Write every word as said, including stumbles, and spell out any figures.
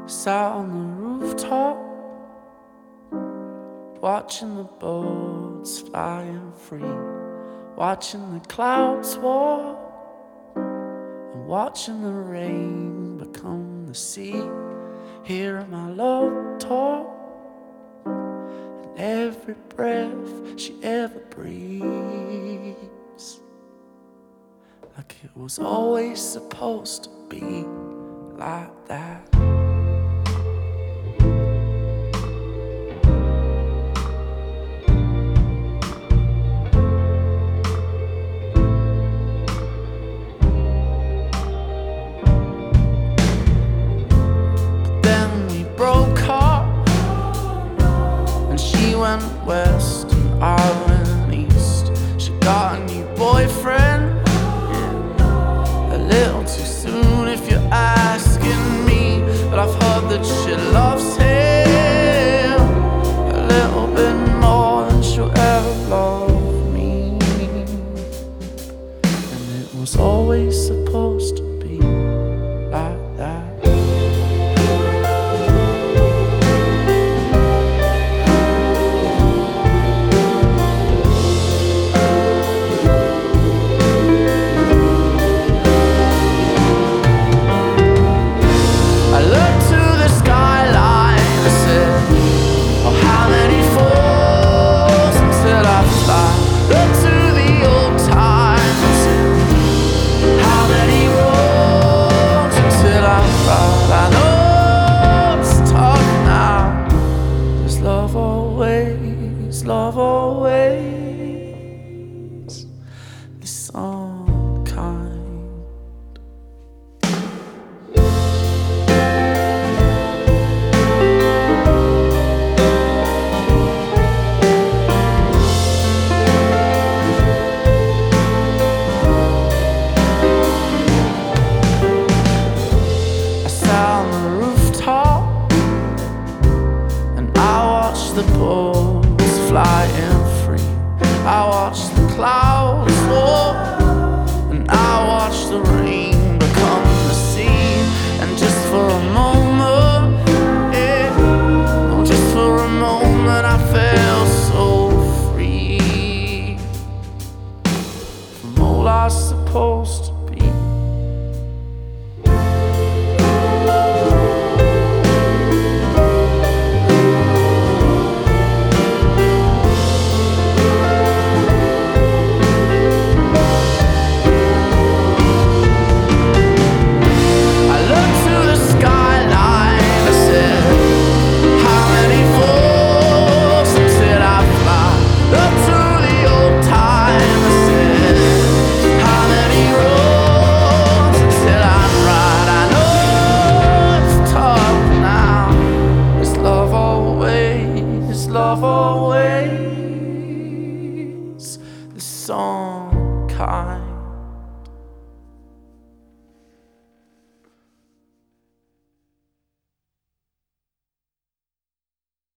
Sat on the rooftop, watching the birds flying free, watching the clouds walk, and watching the rain become the sea. Hearing my love talk, and every breath she ever breathes, like it was always supposed to be like that. She went west and I went east. She got a new boyfriend, yeah. A little too soon if you're asking me, but I've heard that she loves him a little bit more than she'll ever love me. And it was always supposed to be like that. Love always is unkind. I sat on the rooftop and I watched the boat